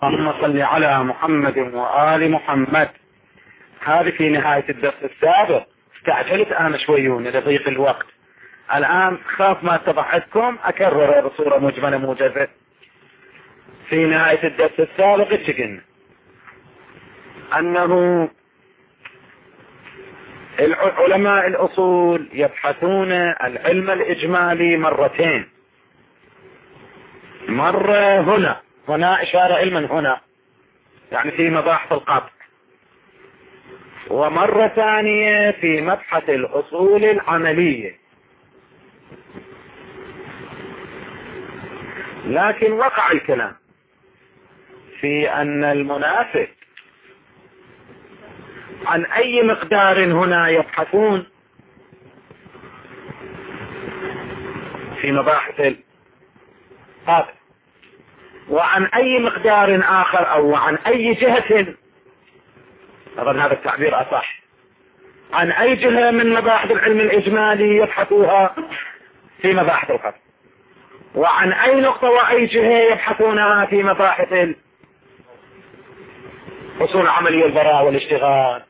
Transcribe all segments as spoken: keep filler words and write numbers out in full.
اللهم صل على محمد وآل محمد. هذه في نهاية الدرس السابق. استعجلت أنا شويون لضيق الوقت. الآن خاف ما اتضح لكم أكرر بصورة مجملة موجزة. في نهاية الدرس السابق اتقلنا أنه علماء الأصول يبحثون العلم الإجمالي مرتين. مرة هنا هنا إشارة علما هنا يعني في مباحث القطع، ومرة ثانية في مبحث الأصول العملية. لكن وقع الكلام في أن المنافق عن أي مقدار هنا يبحثون في مباحث القطع، وعن أي مقدار آخر أو عن أي جهة، أظن هذا التعبير أصح، عن أي جهة من مباحث العلم الإجمالي يبحثوها في مباحث القطع، وعن أي نقطة وأي جهة يبحثونها في مباحث الأصول العملية البراءة والاشتغال.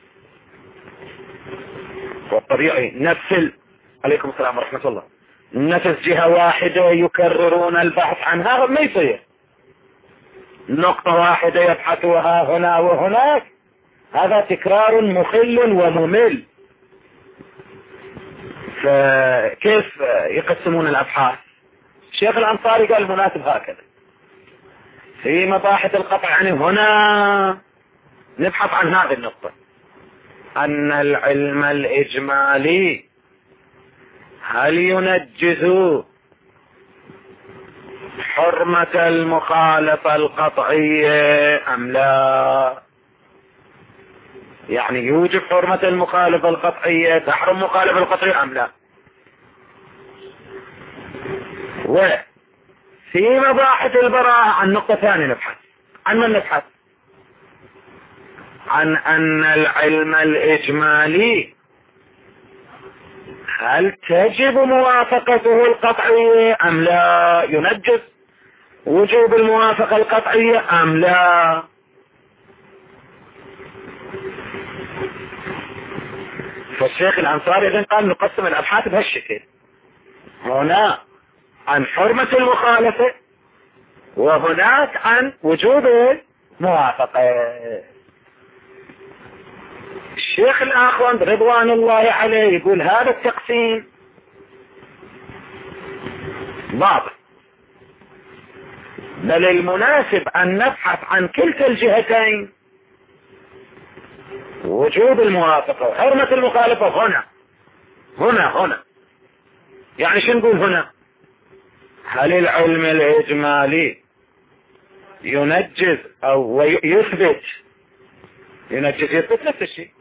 والطبيعي نفس عليكم السلام ورحمة الله نفس جهة واحدة يكررون البحث عنها ما يصير. نقطة واحدة يبحثوها هنا وهناك، هذا تكرار مخل وممل. فكيف يقسمون الأبحاث؟ الشيخ الأنصاري قال المناسب هكذا في مباحث القطع، يعني هنا نبحث عن هذه النقطة، أن العلم الإجمالي هل ينجز حرمة المخالفة القطعية أم لا؟ يعني يوجب حرمة المخالفة القطعية، تحرم مخالفة القطعية أم لا؟ وفي مباحث البراءة عن نقطة ثانية نبحث. عن من نبحث؟ عن أن العلم الإجمالي هل تجب موافقته القطعية أم لا؟ ينجز وجوب الموافقة القطعية أم لا؟ فالشيخ الأنصاري إذن قال نقسم الأبحاث بهالشكل، هنا عن حرمة المخالفة وهناك عن وجوب الموافقة. الشيخ الآخوند رضوان الله عليه يقول هذا التقسيم ضابط، بل المناسب أن نبحث عن كلتا الجهتين، وجوب الموافقة وحرمة المخالفة هنا هنا هنا. يعني شو نقول هنا؟ هل العلم الإجمالي ينجز أو يثبت ينجز يثبت نفس الشيء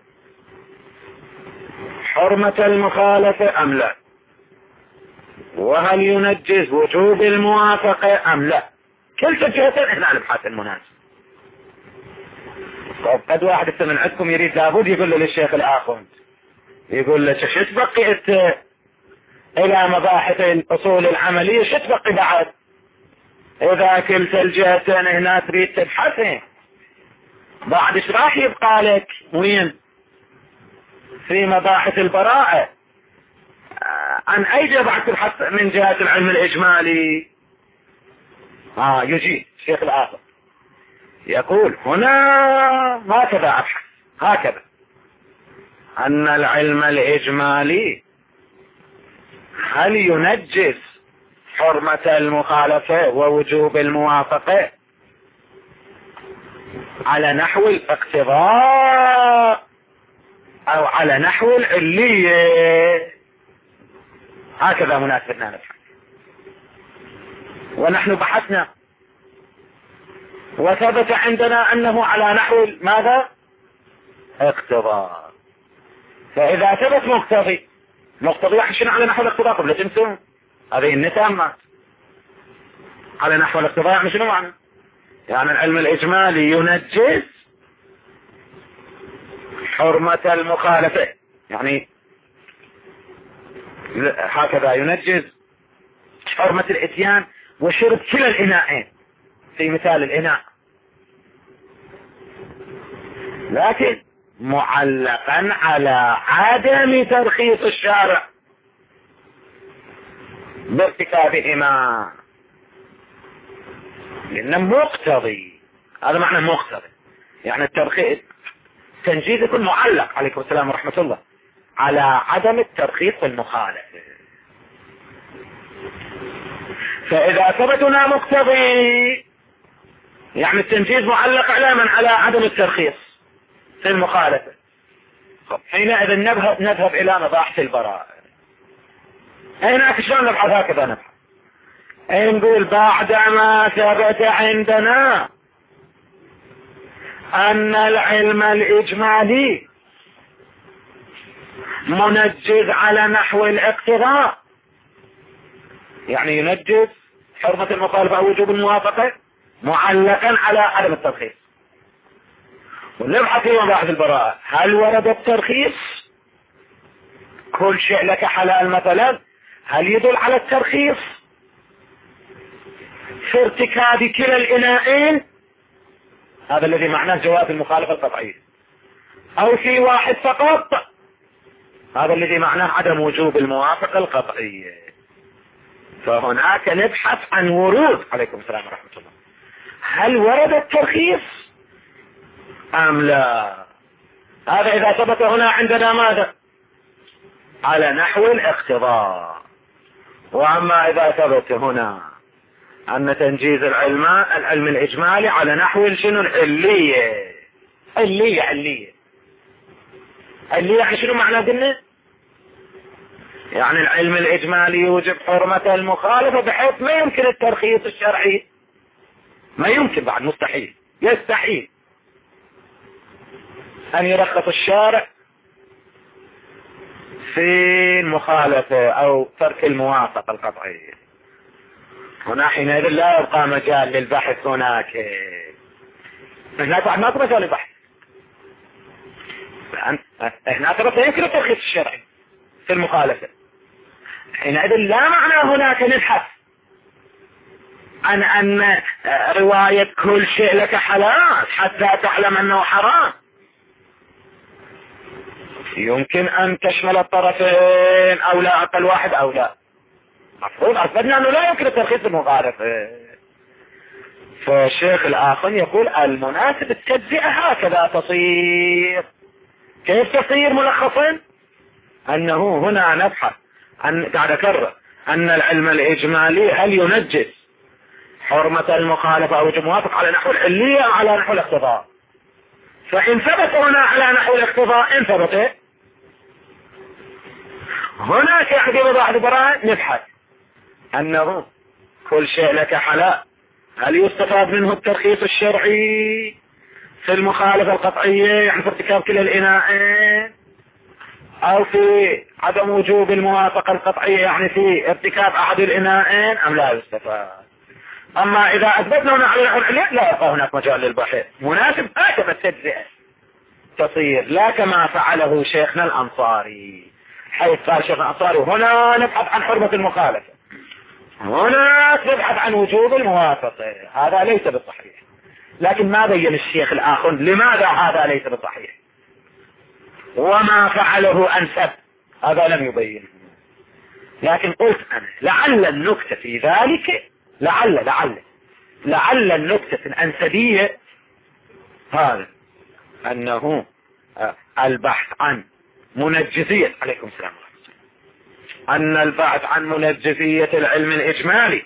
حرمة المخالفة أم لا؟ وهل ينجز وجوب الموافقة أم لا؟ كلتا الجهتين احنا نبحث المناسب. طب قد واحد من عندكم يريد لابد يقول له للشيخ الآخر، يقول له شو تبقي انت الى مباحث الاصول العملية، شو تبقي بعد؟ اذا كلتا الجهتين هنا تريد تبحثين بعد ايش راح يبقى لك؟ وين؟ في مباحث البراءة عن اي جهة بعد تبحث من جهة العلم الاجمالي؟ اه يجي الشيخ الآخر يقول هنا هكذا أبحث، هكذا أن العلم الإجمالي هل ينجز حرمة المخالفة ووجوب الموافقة على نحو الاقتضاء أو على نحو العلية. هكذا مناسبتنا نبحث، ونحن بحثنا وثبت عندنا أنه على نحو ماذا؟ اقتضاء. فإذا ثبت مقتضي مقتضي يحشن على نحو الاقتضاء قبل تنسون هذه النتامات. على نحو الاقتضاء يعني شنو معنى؟ يعني العلم الإجمالي ينجز حرمة المخالفة، يعني هكذا ينجز حرمة الاتيان وشرب كلا الإناءين في مثال الإناء لكن معلقا على عدم ترخيص الشارع بارتكابهما، لأنه مقتضي. هذا معنى مقتضي، يعني الترخيص تنجيز يكون معلق عليكم السلام ورحمة الله على عدم الترخيص المخالف. فإذا ثبتنا مقتضي يعني التنجيز معلق على على عدم الترخيص في المخالفة، حينئذ نذهب نذهب إلى مباحث البراءة. هناك شلون نبحث؟ هكذا نبحث، نقول بعدما ثبت عندنا أن العلم الإجمالي منجز على نحو الاقتضاء، يعني ينجز حرمة المخالفة أو وجوب الموافقة معلقا على عدم الترخيص. ونبحث في مباحث البراءة، هل ورد الترخيص؟ كل شيء لك حلال مثلا، هل يدل على الترخيص في ارتكاب كلا الإناءين؟ هذا الذي معناه جواز المخالفة القطعية. أو في واحد فقط، هذا الذي معناه عدم وجوب الموافقة القطعية. فهناك نبحث عن ورود، عليكم السلام ورحمة الله، هل ورد الترخيص أم لا؟ هذا إذا ثبت هنا عندنا ماذا؟ على نحو الاقتضاء. وأما إذا ثبت هنا أن تنجيز العلم العلم الإجمالي على نحو شنو؟ العلية. علية علية علية يعني شنو معنى قلنا؟ يعني العلم الإجمالي يوجب حرمة المخالفة بحيث ما يمكن الترخيص الشرعي، ما يمكن، بعد مستحيل، يستحيل أن يرخص الشارع في المخالفة أو ترك الموافقة القطعية. هنا حينئذ لا يبقى مجال للبحث. هناك هناك بعد ما مجال للبحث، هناك لا يمكن الترخيص الشرعي في المخالفة. حينئذ لا معنى هناك نبحث عن أن رواية كل شيء لك حلال حتى تعلم أنه حرام. يمكن أن تشمل الطرفين أو لا، أقل واحد أو لا. مفروض أثبتنا أنه لا يمكن الترخيص المخالفة. فالشيخ الآخر يقول المناسب التجزئة هكذا تصير. كيف تصير ملخصا؟ أنه هنا نبحث عن، قاعد أكرر، أن العلم الإجمالي هل ينجز حرمة المخالفة أو الموافق على نحو العلية أو على نحو الاقتضاء. فإن ثبت هنا على نحو الاقتضاء، إن ثبت هناك يعني بضاعة البراءة نبحث أنه كل شيء لك حلال، هل يستفاد منه الترخيص الشرعي في المخالفة القطعية يعني في ارتكاب كلا الإناءين، أو في عدم وجوب الموافقة القطعية يعني في ارتكاب أحد الإناءين، أم لا يستفاد. أما إذا أثبتنا هنا على نحو العلية لا يبقى هناك مجال للبحث. مناسب هكذا التجزئة تصير، لا كما فعله شيخنا الأنصاري، حيث قال شيخ الأنصاري هنا نبحث عن حرمة المخالفة، هنا نبحث عن وجوب الموافقة. هذا ليس بالصحيح. لكن ما بين الشيخ الآخر لماذا هذا ليس بالصحيح وما فعله أنسب، هذا لم يبين. لكن قلت أنا لعل النكتة في ذلك، لعل لعل لعل النكتة الأنسبية هذا أنه البحث عن منجزية، عليكم السلام ورحمة الله، أن البحث عن منجزية العلم الإجمالي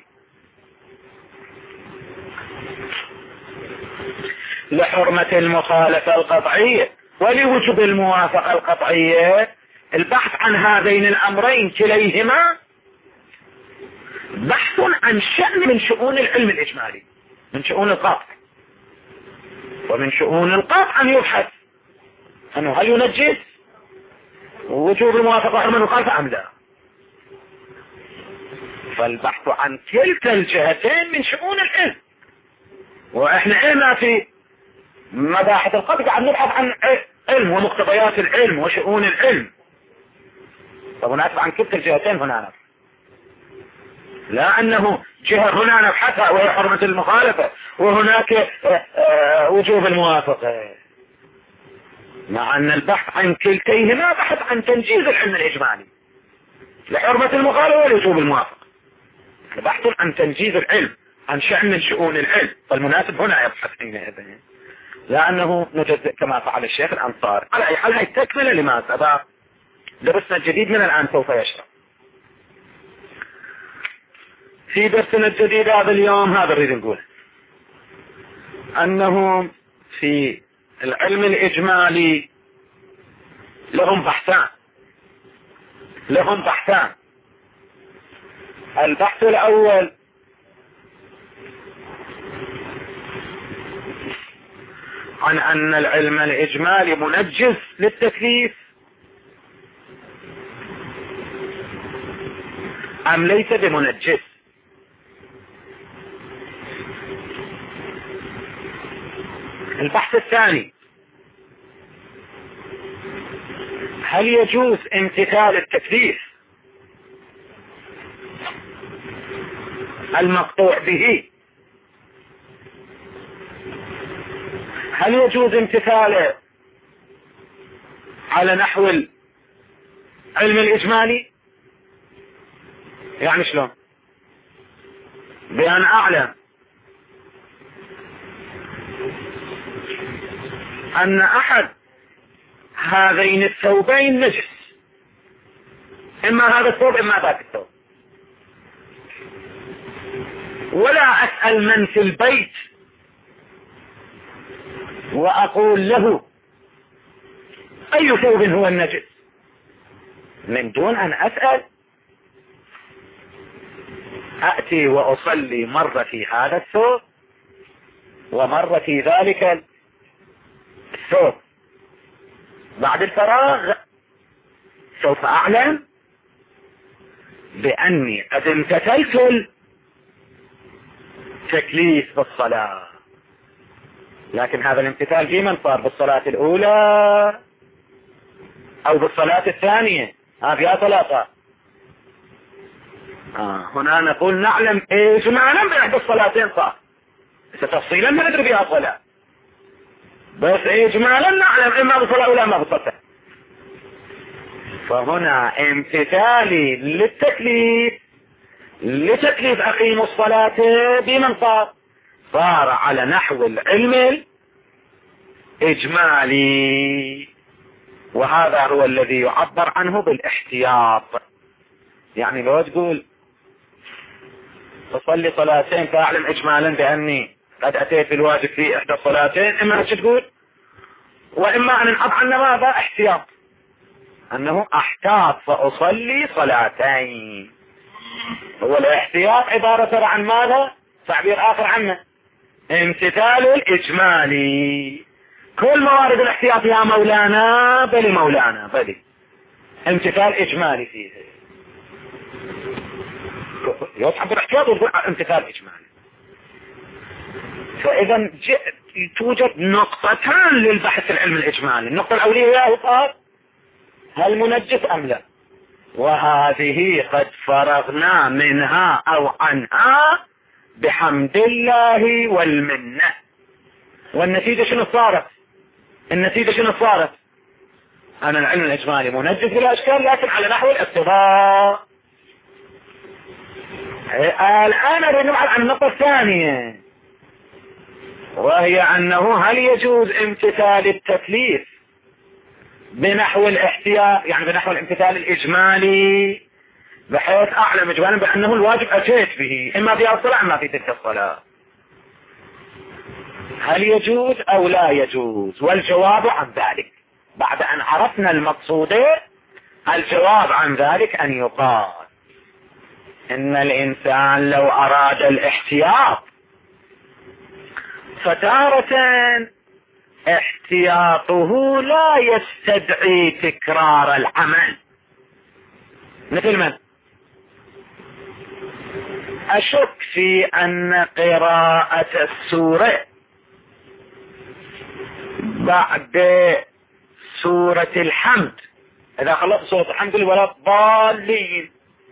لحرمة المخالفة القطعية ولوجوب الموافقة القطعية، البحث عن هذين الأمرين كليهما بحث عن شأن من شؤون العلم الإجمالي، من شؤون القطع. ومن شؤون القطع أن يبحث أنه هل ينجز وجوب الموافقة وحرمة المخالفة أم لا. فالبحث عن كلتا الجهتين من شؤون العلم. وإحنا قلنا في مباحث القطع قاعد نبحث عن علم ومقتضيات العلم وشؤون العلم. فهناك عن كلتا الجهتين هنا نبحث، لا أنه جهة هنا نبحثها وهي حرمة المخالفة وهناك وجوب الموافقة. مع أن البحث عن كلتيهما بحث عن تنجيز العلم الإجمالي لحرمة المخالفة ولوجوب الموافقة. بحث عن تنجيز العلم، عن شأن من شؤون العلم، فالمناسب هنا يبحث حينئذ، لأنه نجزئ كما فعل الشيخ الأنصاري. على أي حال هي تكملة لما سبق. درسنا الجديد من الآن سوف يشرح. في درسنا الجديد هذا اليوم هذا نريد نقول أنه في العلم الإجمالي لهم بحثان لهم بحثان البحث الأول عن أن العلم الإجمالي منجز للتكليف أم ليس بمنجز. البحث الثاني هل يجوز امتثال التكليف المقطوع به، هل يجوز امتثاله على نحو العلم الإجمالي؟ يعني شلون؟ بأن أعلم أن أحد هذين الثوبين نجس، إما هذا الثوب إما ذاك الثوب، ولا أسأل من في البيت وأقول له أي ثوب هو النجس من دون أن أسأل. أأتي وأصلي مرة في هذا الثوب ومرة في ذلك الثوب، بعد الفراغ سوف أعلم بأني قد امتثلت التكليف بالصلاة. لكن هذا الامتثال في من صار؟ بالصلاة الأولى أو بالصلاة الثانية؟ هذه ثلاثة. آه هنا نقول نعلم إيش نعلم بأحد الصلاتين صار، ستفصيلا ما ندري بها صلاة، بس إجمالا نعلم إما بالصلاة ولا ما بالصلاة. فهنا امتثالي للتكليف لتكليف أقيم الصلاة بمن صار؟ صار على نحو العلم الإجمالي، وهذا هو الذي يعبر عنه بالاحتياط. يعني لو تقول تصلي صلاتين فأعلم إجمالا بأني قد أتيت بالواجب في إحدى الصلاتين، إما أن تقول وإما أن نحط عنا ماذا؟ احتياط، أنه أحتاط فأصلي صلاتين. هو الاحتياط عبارة عن ماذا؟ تعبير آخر عنه امتثال الإجمالي. كل موارد الاحتياط يا مولانا بلي مولانا بلي امتثال إجمالي فيه، يصحب الاحتياط ويقول امتثال إجمالي. فإذا توجد نقطتان للبحث العلم الإجمالي. النقطة الأولية هي صار هل منجس أم لا، وهذه قد فرغنا منها أو عنها بحمد الله والمنة. والنتيجة شنو صارت؟ النتيجة شنو صارت؟ أنا العلم الإجمالي منجس بلا أشكال، لكن على نحو الاقتضاء. الآن أريد نبحث عن النقطة الثانية، وهي أنه هل يجوز امتثال التكليف بنحو الاحتياط، يعني بنحو الامتثال الإجمالي، بحيث أعلم إجمالا بأنه الواجب أتيت به إما في الصلاة أما في تلك الصلاة. هل يجوز أو لا يجوز؟ والجواب عن ذلك بعد أن عرفنا المقصود، الجواب عن ذلك أن يقال إن الإنسان لو أراد الاحتياط فتارة احتياطه لا يستدعي تكرار العمل. مثل من؟ أشك في أن قراءة السورة بعد سورة الحمد، إذا خلصت سورة الحمد ولا الضالين،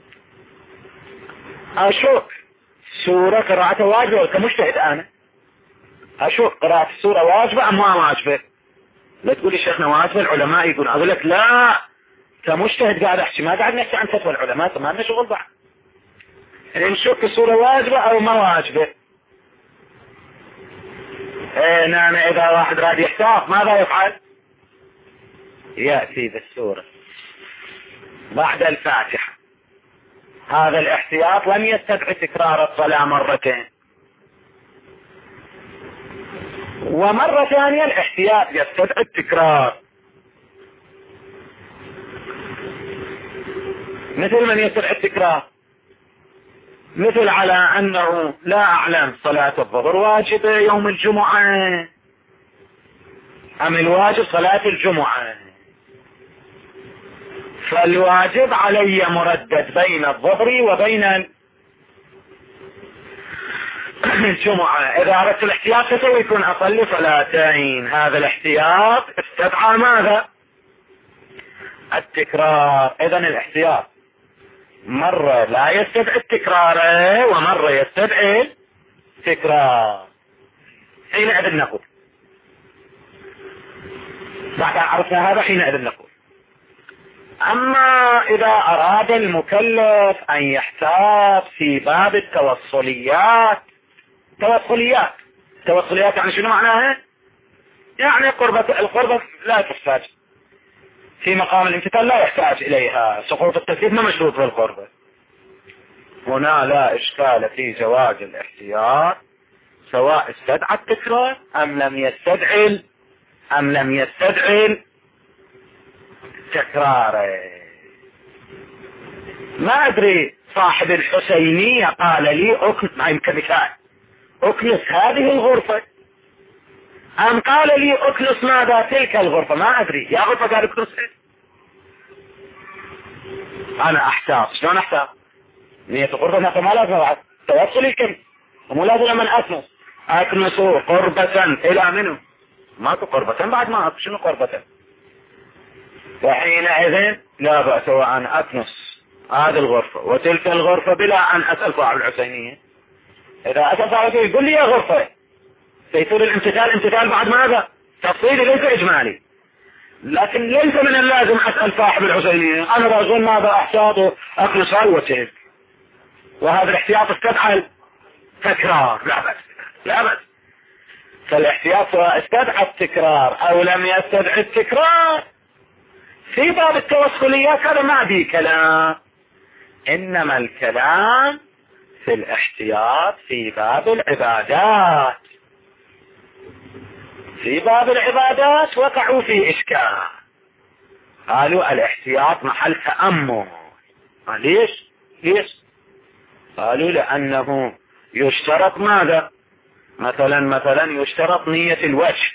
أشك سورة قراءة واجبة كمجتهد أنا، أشك قراءة السورة واجبة أم ما واجبة؟ لا تقولي شيخنا واجب العلماء يقول، اقول لك لا كمجتهد قاعد احكي، ما قاعد نحكي عن فتوى العلماء، ما لنا شغل بعد. يعني نشوف الصورة واجبة او ما واجبة. ايه نعم، اذا واحد راد يحتاط ماذا يفعل؟ يأتي بالسورة بعد الفاتحة. هذا الاحتياط لم يستدعي تكرار الصلاة مرتين. ومرة ثانية الاحتياط يستدعي التكرار، مثل من يستدعي التكرار، مثل على أنه لا أعلم صلاة الظهر واجبة يوم الجمعة أم الواجب صلاة الجمعة، فالواجب علي مردد بين الظهر وبين الجمعة. إذا أردت الاحتياط فسوف يكون أصلي صلاتين. هذا الاحتياط استدعى ماذا؟ التكرار. إذن الاحتياط مرة لا يستدعي التكرار ومرة يستدعي التكرار. حينئذ نقول، بعد أن عرفنا هذا حينئذ نقول، أما إذا أراد المكلف أن يحتاط في باب التوصليات، توصليات توصليات يعني شنو معناها؟ يعني قربة القربة لا تحتاج في مقام الامتثال، لا يحتاج إليها، سقوط التكليف ما مشروط بالقربة. هنا لا إشكال في جواز الاحتياط سواء استدعى التكرار أم لم يستدعي أم لم يستدعي التكرار. ما أدري صاحب الحسينية قال لي أكنس كمثال أكنس هذه الغرفة، أم قال لي أكنس ماذا تلك الغرفة، ما أدري. يا غرفة قال أكنس إيه؟ أنا أحتاط. شلون أحتاط؟ نية الغرفة ما لازم بعد توصل الكلمة، ومو لازم من أكنس أكنس قربة إلى منه، ما قربة بعد ما شنو قربة. وحينئذ لا بأس وأن أكنس هذه الغرفة وتلك الغرفة بلا أن أسأل صاحب الحسينية. إذا أسأل صاحب يقول لي يا غرفة سيصير الامتثال امتثال بعد ماذا؟ تفصيلي ليس إجمالي. لكن ليس من اللازم أسأل صاحب الحسينية أنا رجل ماذا أحتاط أكنس هاي وتلك، وهذا الاحتياط استدعى التكرار. لا بأس لا بأس. فالاحتياط سواء استدعى التكرار أو لم يستدعي التكرار في باب التوصليات هذا ما بي كلام، إنما الكلام في الاحتياط في باب العبادات. في باب العبادات وقعوا في إشكال، قالوا الاحتياط محل تأمل. ليش؟ ليش؟ قالوا لأنه يشترط ماذا؟ مثلا مثلا يشترط نية الوجه.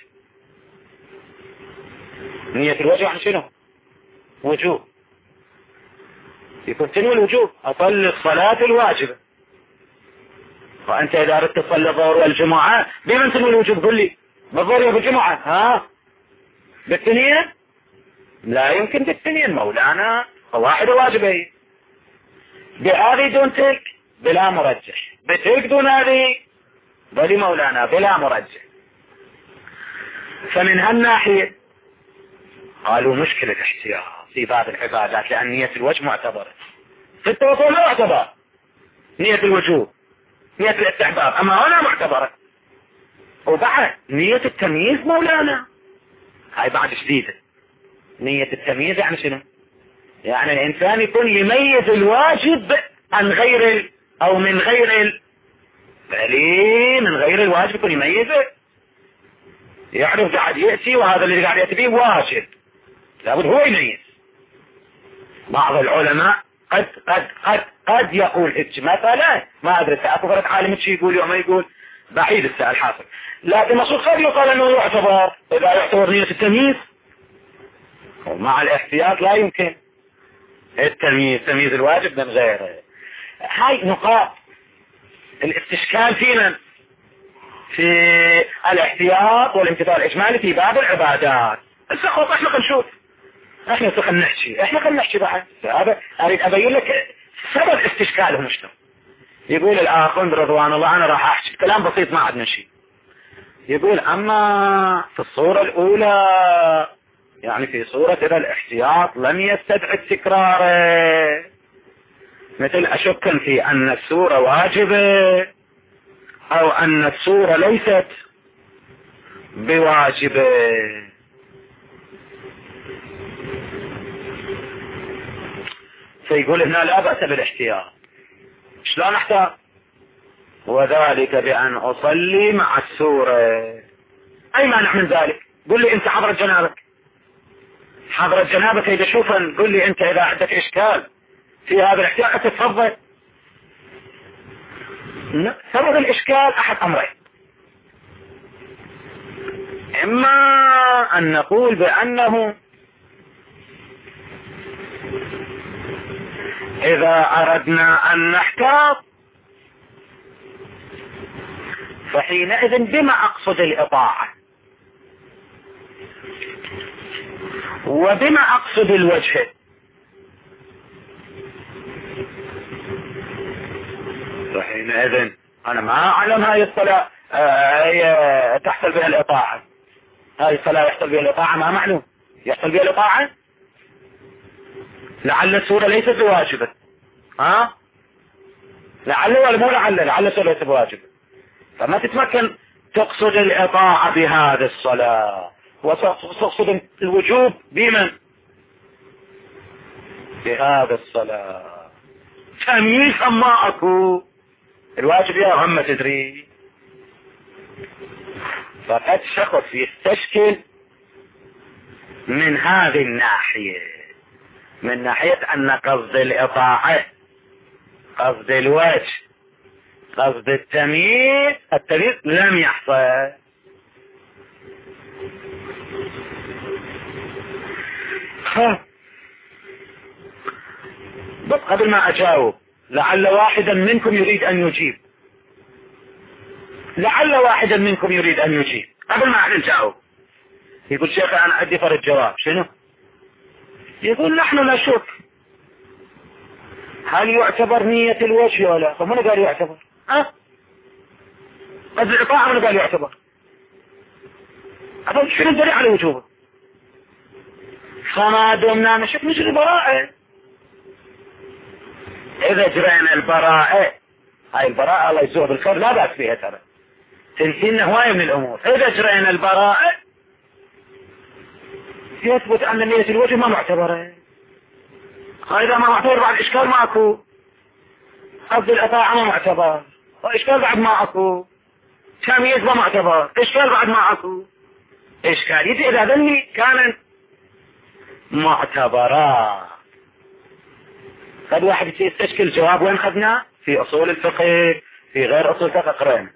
نية الوجه عن شنو؟ وجوب، يكون تنوي الوجوب، أصلي الصلاة الواجبة. وأنت إذا أردت تصلي الظهر والجمعة بمن تنوي الوجوب؟ قل لي بالظهر وبالجمعة. ها بالثنين؟ لا يمكن بالثنين مولانا، واحد واجبين. بهذه دون تلك بلا مرجح، بتلك دون هذه بل مولانا بلا مرجح. فمن هالناحية قالوا مشكلة الاحتياط في باب العبادات، لأن نية الوجه معتبرة. في التوصل لا معتبر نية الوجوب، نية الاستحباب، أما هنا معتبرة. وبعد نية التمييز مولانا هاي بعد شديدة. نية التمييز يعني شنو؟ يعني الإنسان يكون يميز الواجب عن غير ال... أو من غير ال... بلي من غير الواجب يكون يميزه، يعرف قاعد يأتي وهذا اللي قاعد يأتي به واجب، لابد هو يميز. بعض العلماء قد قد قد قد يقول هيك مثلا، ما أدري أكبرت عالم شيء يقول يوم يقول بعيد السؤال حاصل، لكن مصور قد يقال أنه يعتبر إذا يعتبر نية التمييز، ومع الاحتياط لا يمكن التمييز، تمييز الواجب من غيره. هاي نقاط الاستشكال فينا في الاحتياط والامتثال الإجمالي في باب العبادات. السخوط احنا خنشوف، احنا خلنا نحكي احنا خلنا نحكي بعد. هذا اريد ابين لك سبب استشكالهم شنو. يقول الاخ رضوان الله انا راح احكي كلام بسيط ما عندنا شيء. يقول أما في الصورة الأولى يعني في صورة إذا الاحتياط لم يستدعي تكراره، مثل أشك في أن السورة واجبة أو أن السورة ليست بواجبة. فيقول هنا لا بأس بالاحتياط. شلون احتاط؟ وذلك بأن أصلي مع السورة. أي مانع من ذلك؟ قل لي أنت حضرة جنابك، حضرة جنابك إذا شوفا قل لي أنت إذا عندك إشكال في هذا الاحتياط تتفضل. سبب الإشكال أحد أمرين، إما أن نقول بأنه إذا أردنا أن نحتاط فحينئذ بما أقصد الإطاعة وبما أقصد الوجه. فحينئذ أنا ما أعلم هاي الصلاة هي تحصل بها الإطاعة، هاي الصلاة يحصل بها الإطاعة ما معلوم يحصل بها الإطاعة، لعل السورة ليست بواجبة، ها لعل ولا مو لعل لعل السورة ليست بواجبة، فما تتمكن تقصد الإطاعة بهذه الصلاة وتقصد الوجوب بمن؟ بهذه الصلاة. تمييز أما أكو الواجب يا هم تدري، فقد شخص يستشكل من هذه الناحية، من ناحية أن قصد الإطاعة قصد الوجه قصد التمييز التمييز لم يحصل. بس قبل ما أجاوب لعل واحدا منكم يريد أن يجيب، لعل واحدا منكم يريد أن يجيب قبل ما أحنا نجاوب. يقول شيخ أنا عندي فرق جواب. شنو؟ يقول نحن نشك هل يعتبر نية الوجه ولا؟ فمن قال يعتبر؟ ها؟ قد الإطاعة من قال يعتبر؟ أقول شنو الدليل على وجوبه؟ فما دمنا نشك نجري براءة. إذا جرينا البراءة، هاي البراءة الله يجزوها بالخير لا بأس فيها ترى، تنسينا هواية من الأمور. إذا جرينا البراءة يثبت أن نية الوجه ما معتبرة، إذا ما معتبر بعد إشكال ماكو، قصد الإطاعة ما معتبر، وإشكال بعد ما أكو، تمييز ما معتبر، إشكال بعد ما أكو، إشكال يجي إذا ذني كان معتبرا. قد واحد يستشكل جواب وين خذناه؟ في أصول الفقه، في غير أصول الفقه قرأنا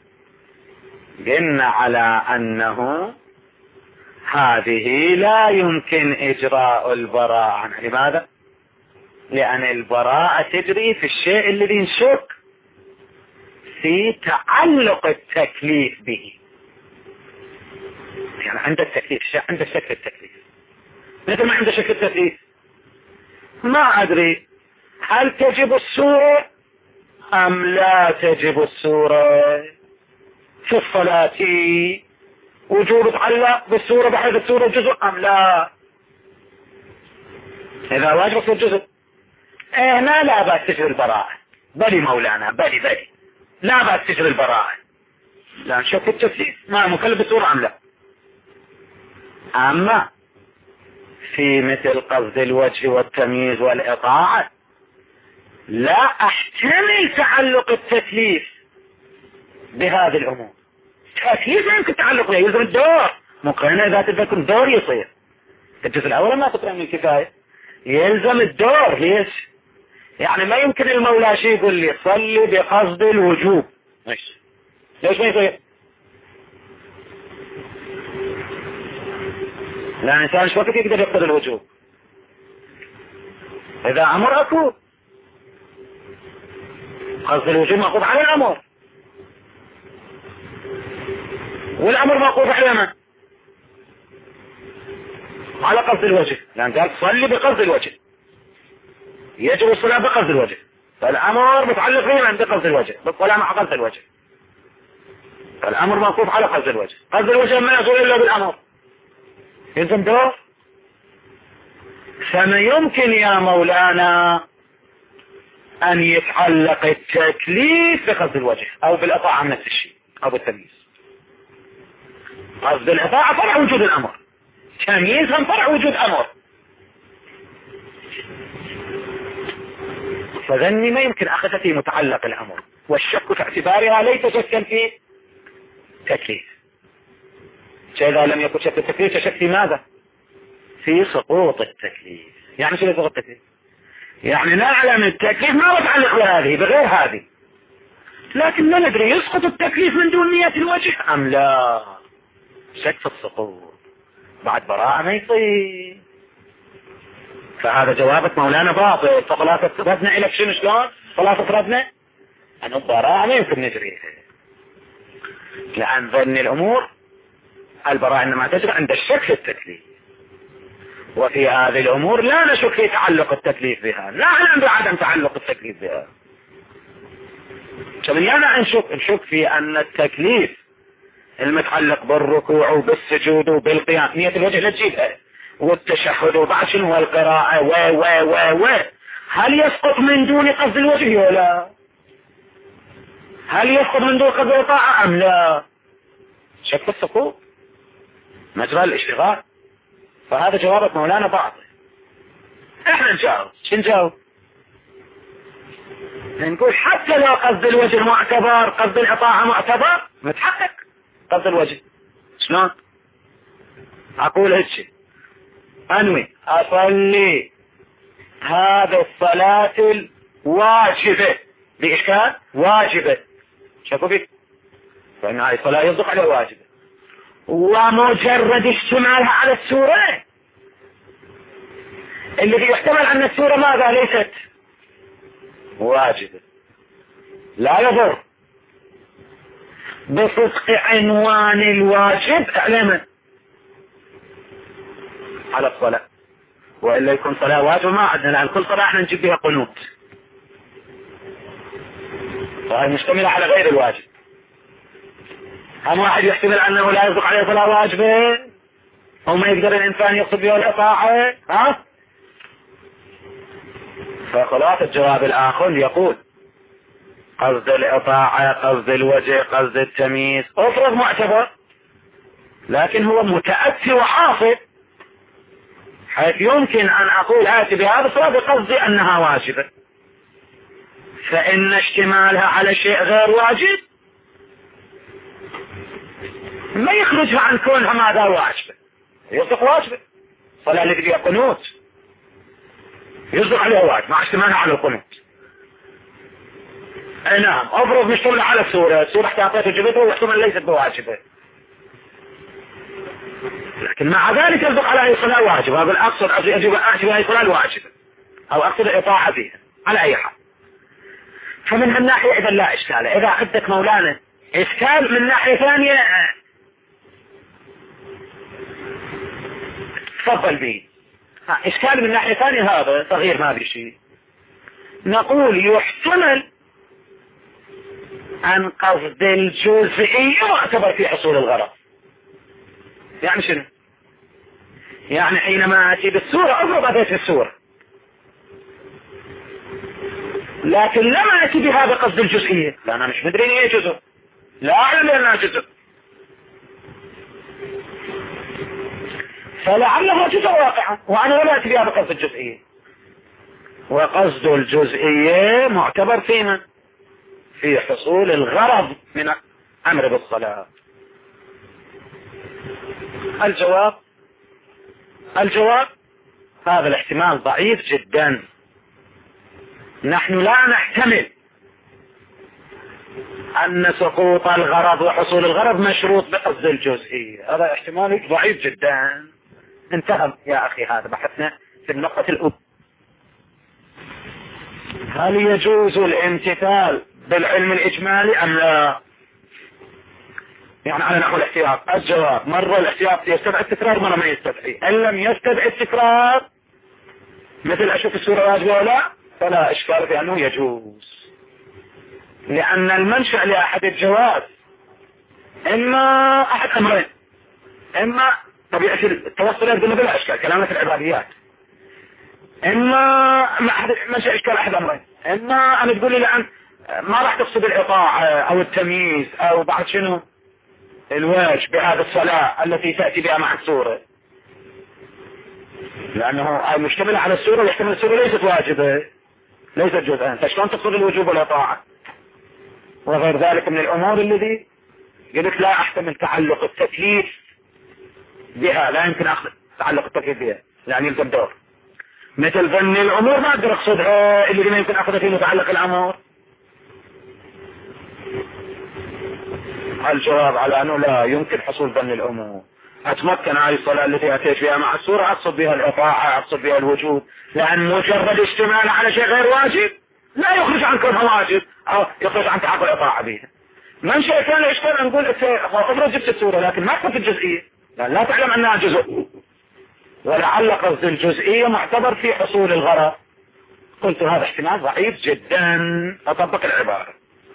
قلنا على أنه هذه لا يمكن إجراء البراءة عنها. لماذا؟ لأن البراءة تجري في الشيء الذي نشك في تعلق التكليف به، يعني عند التكليف عند شك في التكليف، مثل ما عند شك في التكليف ما أدري هل تجب السورة أم لا تجب السورة في الصلاة، وجوب تعلق بالسورة بحيث السورة جزء أم لا. إذا واجب في الجزء هنا لا بأس تجري البراءة، بلي مولانا بلي بلي لا بأس تجري البراءة، لا نشوف التكليف ما مكلف بالسورة أم لا. أما في مثل قصد الوجه والتمييز والإطاعة لا أحتمل تعلق التكليف بهذه الأمور. تكليف لا يمكن تعلق له، يلزم الدور مقارنة ذات الفكر دور يصير. الجزء الأول ما تقرأ من الكفاية، يلزم الدور. ليش؟ يعني ما يمكن المولى شيء يقول لي صلي بقصد الوجوب، ليش ليش ما يصير؟ لا الإنسان شو وقت يقدر يقصد الوجوب؟ إذا أمر أكو قصد الوجوب موقوف على الأمر، والأمر موقوف على من؟ على قصد الوجه، لأن قال صلي بقصد الوجه، يجب الصلاة بقصد الوجه، فالأمر متعلق فيه من بقصد الوجه، بالصلاة مع قصد الوجه. الأمر موقوف على قصد الوجه، قصد الوجه ما يصل إلا بالأمر، يلزم دور. فما يمكن يا مولانا أن يتعلق التكليف بقصد الوجه أو بالإطاعة نفس الشيء أو بالتمييز. قصد الإطاعة فرع وجود الأمر، تمييز هم فرع وجود أمر. فذني ما يمكن أخذ في متعلق الأمر، والشك في اعتبارها ليس شكا في تكليف. إذا لم يكن شك في التكليف شك في ماذا؟ في سقوط التكليف. يعني شو سقوط التكليف؟ يعني نعلم التكليف ما متعلق بهذه بغير هذه، لكن لا ندري يسقط التكليف من دون نية الوجه أم لا. شك في السقوط بعد براءة ما يصير. فهذا جوابك مولانا باطل. فخلاصة ردنا إليك شنو شلون؟ خلاصة ردنا أن البراءة ما يمكن نجريها، لأن ظن الأمور البراءة إنما تجري عند الشك في التكليف، وفي هذه الأمور لا نشك في تعلق التكليف بها، لا نعلم بعدم تعلق التكليف بها. شبيانا نشك نشك في أن التكليف المتعلق بالركوع وبالسجود وبالقيام نية الوجه لا تجيبها، والتشهد وبعد شنو القراءة و و و و هل يسقط من دون قصد الوجه ولا؟ هل يسقط من دون قصد الطاعة أم لا؟ شك في السقوط مجرى الاشتغال. فهذا جوابك مولانا باطل. احنا نجاوب شو نجاوب؟ نقول حتى لو قصد الوجه معتبر، قصد الإطاعة معتبر، متحقق قصد الوجه. شلون؟ أقول هيك أنوي أصلي هذا الصلاة الواجبة بإشكال واجبة، شافوا بك فإن هذه الصلاة يصدق على واجبة، ومجرد اشتمالها على السورة اللي يحتمل أن السورة ماذا ليست واجبة لا يضر بصدق عنوان الواجب اعلمه على الصلاة، وإلا يكون صلاة واجب ما عندنا، لأن كل صلاة احنا نجيب بها قنوت فهي مشتملة على غير الواجب. هم واحد يحتمل أنه لا يصدق عليه صلاة واجبة وما يقدر الإنسان يقصد بها الإطاعة. ها فخلاص الجواب الآخر يقول قصد الإطاعة، قصد الوجه، قصد التمييز أفرض معتبر، لكن هو متأتي وحاصل، حيث يمكن أن أقول آتي بهذا الصلاة بقصد أنها واجبة، فإن اشتمالها على شيء غير واجب ما يخرجها عن كونها ماذا واجبة، يصدق واجبة. صلاة اللي فيها قنوت يصدق عليها واجب مع اشتمالها على القنوت. اي نعم افرض مشتملة على السورة، السورة احتاطت وجبتها واحتمال ليست بواجبة، لكن مع ذلك يصدق على اي صلاة واجبة. اقول اقصد اجب احسب اي صلاة واجبة او اقصد الاطاعة بها على اي حال. فمن هالناحية اذا لا اشكال. اذا عندك مولانا اشكال من ناحية ثانية تفضل به. اشكال من ناحية ثانية هذا صغير ما بشيء. نقول يحتمل ان قصد الجزئية معتبر في حصول الغرض. يعني شنو؟ يعني حينما اتي بالسورة افرض اتيت بالسورة، لكن لما اتي بها بقصد الجزئية، لا انا مش مدري ايه جزء، لا اعلم انها جزء، فلعلها جزء واقعا وانا لا اتي بها بقصد الجزئية. وقصد الجزئية معتبر فيما في حصول الغرض من امر بالصلاة. الجواب الجواب هذا الاحتمال ضعيف جدا. نحن لا نحتمل ان سقوط الغرض وحصول الغرض مشروط بقصد الجزئية، هذا احتمال ضعيف جدا. انتهى يا اخي هذا بحثنا في النقطة الاولى. هل يجوز الامتثال بالعلم الاجمالي ام لا؟ يعني على نحو الاحتياط. الجواب مرة الاحتياط يستدعي التكرار مرة ما يستدعي. ان لم يستدعي التكرار مثل اشوف السورة واجبة ولا فلا اشكال في انه يجوز، لان المنشأ لاحد الجواز اما احد امرين، اما طبيعة التوصلات قلنا بلا اشكال كلامنا في العباديات، اما ما احد ماشي اشكال احد امرين، اما انا تقول لي لان ما راح تقصد الاطاعة او التمييز او بعد شنو الواجب بهذه الصلاة التي تأتي بها مع السورة، لانه مشتملة على السورة ويحتمل السورة ليست واجبة ليست جزءا، فشلون تقصد الوجوب والاطاعة وغير ذلك من الامور الذي قلت لا احتمل تعلق التكليف بها، لا يمكن اخذ تعلق التكليف بها يعني يلزم دور، مثل ظن الامور ما اقدر اقصدها اللي ما يمكن اخذها في متعلق الامور. الجواب على انه لا يمكن حصول ظن الامور، اتمكن هذه الصلاة التي اتيت بها مع السورة اقصد بها الاطاعة اقصد بها الوجود، لان مجرد اشتمال على شيء غير واجب لا يخرج عن كونها واجب او يخرج عن تحقق الاطاعة بها. من شيء كان يشتغل نقول افرض جبت السورة لكن ما كنت الجزئية لان لا تعلم انها جزء، ولعل قصد الجزئية معتبر في حصول الغرض، قلت هذا احتمال ضعيف جدا اطبق العبارة.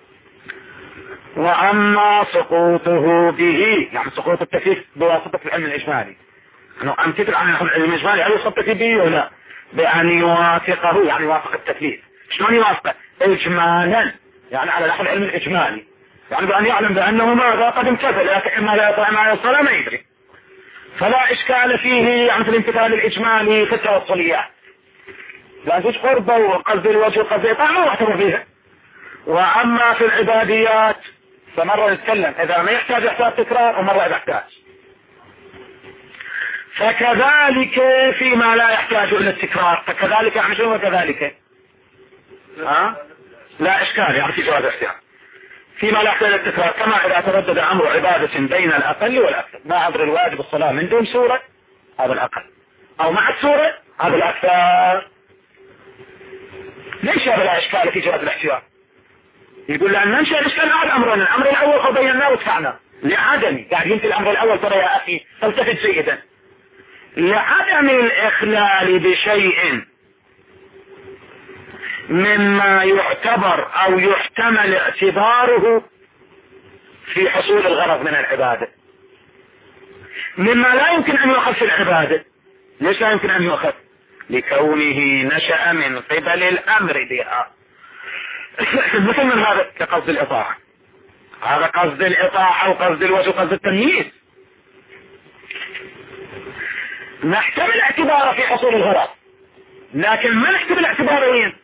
واما سقوطه به يعني سقوط التكليف بواسطة العلم الاجمالي، انه امثل عن العلم الاجمالي هل يصب التكليف به ولا بان يوافقه يعني يوافق التكليف، شلون يوافقه اجمالا يعني على نحو العلم الاجمالي، يعني بان يعلم بانه ماذا قد امتثل لكن اما لا يطاع ما يصلى ما يدري، فلا اشكال فيه يعني في الامتثال الاجمالي في التوصليات، لا توجد قربة وقصد الوجه وقصد الاطاعة ما يعتبر فيها. واما في العباديات فمرة نتكلم اذا ما يحتاج يحتاج تكرار ومرة اذا يحتاج، فكذلك فيما لا يحتاج الى التكرار، فكذلك يعني شنو كذلك ها لا اشكال يعني في جواز احتياط فيما لا يحتاج الى التكرار، كما اذا تردد امر عبادة بين الاقل والاكثر، ما امر الواجب الصلاة من دون سورة هذا الاقل او مع السورة هذا الاكثر، ليش هذا لا اشكال في جواز الاحتياط؟ يقول لأن ننشأ الإشكال على الأمرين، الأمر الأول قضيناه ودفعنا لعدم قاعد يمكن الأمر الأول ترى يا أخي فلتفت جيدا لعدم الإخلال بشيء مما يعتبر أو يحتمل اعتباره في حصول الغرض من العبادة، مما لا يمكن أن يؤخذ في العبادة. ليش لا يمكن أن يؤخذ؟ لكونه نشأ من قبل الأمر بها مثل من هذا كقصد الإطاعة، هذا قصد الإطاعة وقصد الوجه وقصد التمييز نحتمل اعتباره في حصول الغرض، لكن ما نحتمل اعتباره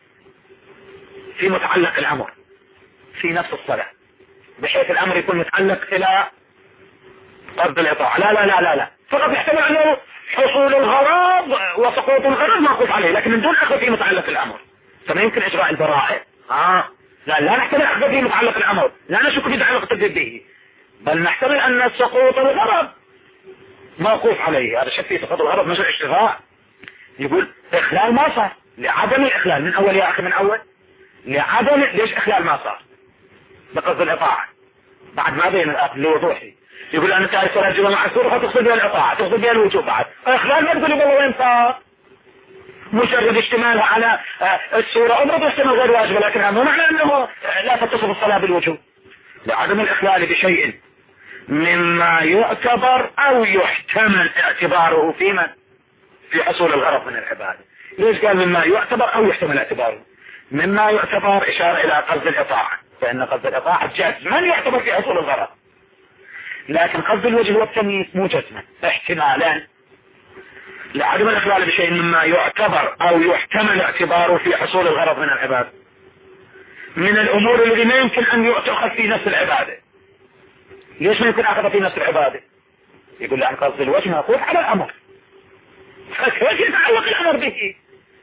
في متعلق الأمر في نفس الصلاة بحيث الأمر يكون متعلق إلى قصد الإطاعة، لا لا لا لا لا فقط يحتمل أنه حصول الغرض وسقوط الغرض موقوف عليه لكن من دون أخذ في متعلق الأمر، فما يمكن إجراء البراءة آه. لا لا نحتمل أخذ في متعلق الأمر، لا نشك في تعلق التدبير به، بل نحتمل أن سقوط الغرض موقوف عليه، هذا شك في سقوط الغرض مش الاشتغاء. يقول إخلال ما صار لعدم الإخلال من أول يا أخي من أول لعدم ليش إخلال ما صار بقصد الإطاعة بعد ما بين الأخذ لوضوحي، يقول أنا تعالى صلاة جمع مع السورة فتقصد بها الإطاعة تقصد بها الوجوب بعد إخلال ما تقول والله وين صار مجرد اشتمالها على السورة أمرض اشتمال غير واجب لكنها مو معنى أنه لا تتصف الصلاة بالوجوب لعدم الإخلال بشيء مما يعتبر أو يحتمل اعتباره في في حصول الغرض من العبادة. ليش قال مما يعتبر أو يحتمل اعتباره؟ مما يعتبر إشارة إلى قصد الإطاعة، فإن قصد الإطاعة جزما يعتبر في حصول الغرض، لكن قصد الوجه والتمييز مو جزما احتمالان لعدم الإخلال بشيء مما يعتبر أو يحتمل اعتباره في حصول الغرض من العبادة من الأمور التي ما يمكن أن يؤخذ في نفس العبادة. ليش ما يمكن أخذ في نفس العبادة؟ يقول لأن قصد الوجه موقوف على الأمر فكيف يتعلق الأمر به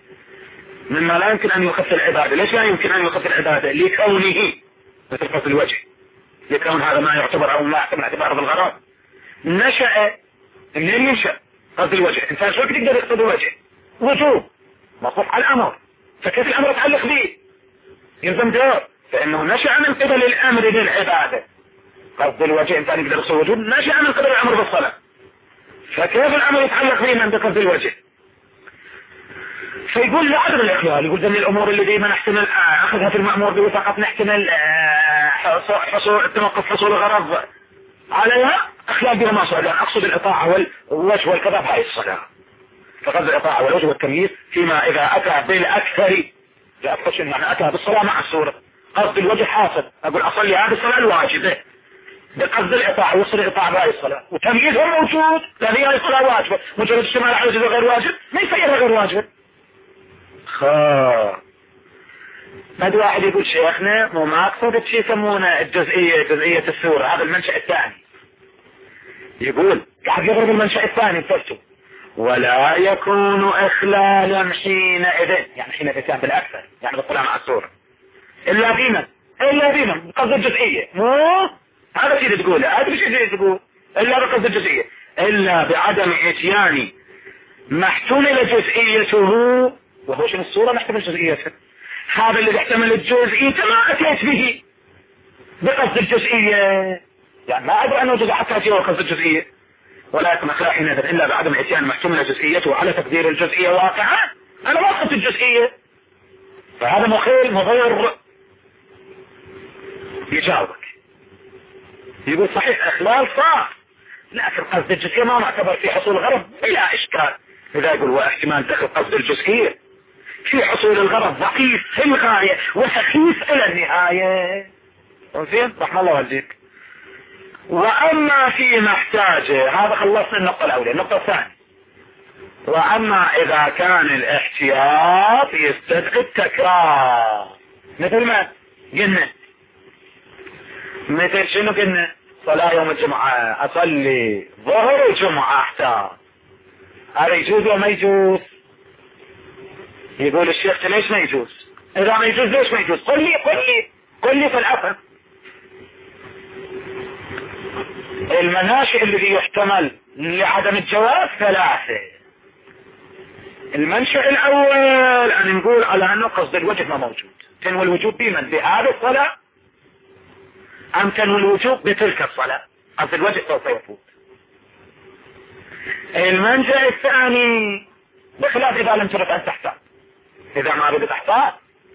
مما لا يمكن أن يؤخذ في العبادة. ليش لا يمكن أن يؤخذ في العبادة؟ لكونه مثل قصد الوجه، لكون هذا ما يعتبر أو ما يحتمل اعتباره بالغرض نشأ منين ينشأ قصد الوجه. انسان شو يقدر يقصد الوجه؟ وجوب موقوف على الامر، فكيف الامر يتعلق به؟ يلزم دور، فانه نشأ من قبل الامر بالعبادة. قصد الوجه انسان يقدر يقصد وجوب نشأ من قبل الامر بالصلاة، فكيف الامر يتعلق به من بقصد الوجه؟ فيقول لعدم الاخلال، يقول ذن الامور اللي دائما نحتمل اخذها في المأمور به فقط نحتمل حصول التوقف حصول الغرض عليها اخلال بها ما صار، يعني اقصد الاطاعة والوجه والكذا بهاي الصلاة. فقصد الاطاعة والوجه والتمييز فيما اذا اتى بالاكثر، اذا اكثر شيء يعني اتى بالصلاة مع السورة. قصد الوجه حاصل، اقول اصلي هذه الصلاة الواجبة بقصد الاطاعة، وصل الاطاعة بهاي الصلاة، وتمييزها موجود لان هي الصلاة واجبة، مجرد الشمال على جزء غير واجب ما يصيرها غير واجبة. خا بعد واحد يقول شيخنا مو ما اقصد شيء يسمونه الجزئية، جزئية السورة، هذا المنشأ الثاني. يقول قاعد يضرب المنشأ الثاني بفرته، ولا يكون اخلالا حينئذ، يعني حينئذ كان بالاكثر يعني بالطلع مع السورة، الا دينا الا دينا بقصد الجزئية، مو هذا شيء تقوله، هذا شيء اللي تقول الا بقصد الجزئية، الا بعدم اتيان ما احتمل جزئيته، وهو شنو السورة محتمل جزئيته، هذا اللي يحتمل الجزئية ما اتيت به بقصد الجزئية، يعني ما ادري انه جزء حتى اتيه بقصد الجزئية، ولا يكون اخلاق حينئذ الا بعدم اتيان ما احتمل جزئيته على تقدير الجزئية واقعا، انا ما قصدت الجزئية، فهذا مخيل مغير. يجاوبك يقول صحيح اخلال صار، لكن قصد الجزئية ما معتبر في حصول الغرض بلا اشكال. اذا يقول واحتمال دخل قصد الجزئية في حصول الغرض ضعيف في الغاية وسخيف الى النهاية، زين رحم الله والديك. واما فيما احتاجه، هذا خلصنا النقطة الاولى. النقطة الثانية، واما اذا كان الاحتياط يستدعي التكرار، مثل ما قلنا، مثل شنو قلنا؟ صلاة يوم الجمعة اصلي ظهر الجمعة احتاط، هذا يجوز وما يجوز؟ يقول الشيخ ليش ما يجوز؟ اذا ما يجوز ليش ما يجوز؟ قل لي قل لي قل لي في الافهم. المناشئ الذي يحتمل لعدم الجواز ثلاثة. المنشأ الاول ان نقول على انه قصد الوجه ما موجود، تنوي الوجوب بمن؟ بهذه الصلاة ام تنوي الوجوب بتلك الصلاة؟ قصد الوجه سوف يفوت. المنشأ الثاني بخلاف اذا لم ترد ان تحتاج، اذا ما بدت احتاج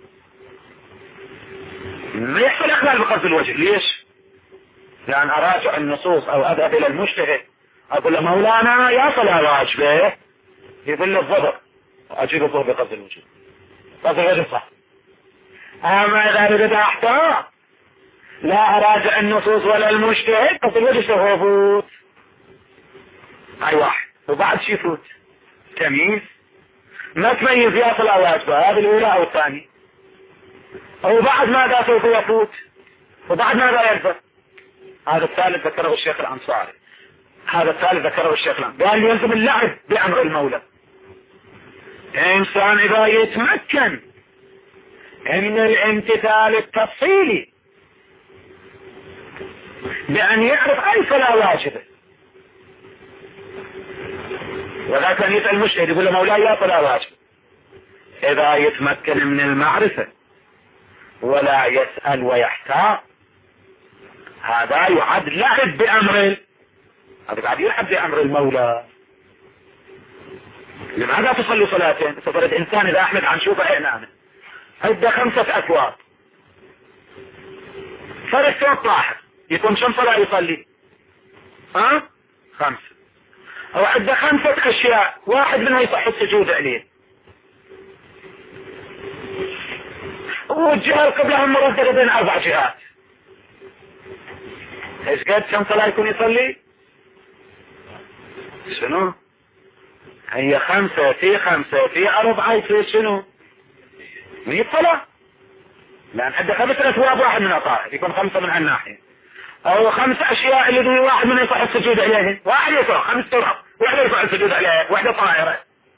ما يحصل اخلال بقصد الوجه. ليش؟ لان اراجع النصوص او اذهب الى المجتهد اقول له مولانا يا صلاة واجبة، يقول لي الظهر، اجيب الظهر بقصد الوجه، قصد الوجه صح. اما اذا بدت احتاج لا اراجع النصوص ولا المجتهد، قصد الوجه سوف يفوت. هاي واحد. وبعد شي يفوت تمييز، ما تميز يا صلاة واجبة، هذه الاولى او الثانية. وبعد ماذا سوف يفوت؟ وبعد ماذا يلفت؟ هذا الثالث ذكره الشيخ الانصاري، هذا الثالث ذكره الشيخ الانصاري، قال يلزم اللعب بامر المولى. انسان اذا يتمكن من الامتثال التفصيلي بان يعرف اي صلاة واجبة، وذا كان يسأل المجتهد يقول له مولاي يا صلاة واجبة، اذا يتمكن من المعرفة ولا يسأل ويحتاط، هذا يعد لعب بأمر، هذا قاعد يلعب بأمر المولى. لماذا تصلي صلاتين؟ صفرة انسان اذا احمد عن شوفه اعنامه ادى خمسة اكواب، فرد ثوب طاحر، يكون شم صلاة يصلي؟ ها؟ خمسة. او ادى خمسة اشياء واحد منها يصح السجود عليه، والجهة القبلة هم مرددة بين اربع جهات، ايش قد كم صلاة يكون يصلي؟ شنو؟ هي خمسة في خمسة في اربعة يصير شنو؟ مية صلاة، لان عنده خمسة اثواب واحد من طاهر يكون خمسة من هالناحية، او خمس اشياء اللي واحد منها يصح السجود عليهن، واحد يصح خمس طرق، واحدة يصح السجود عليها، واحدة طاهرة،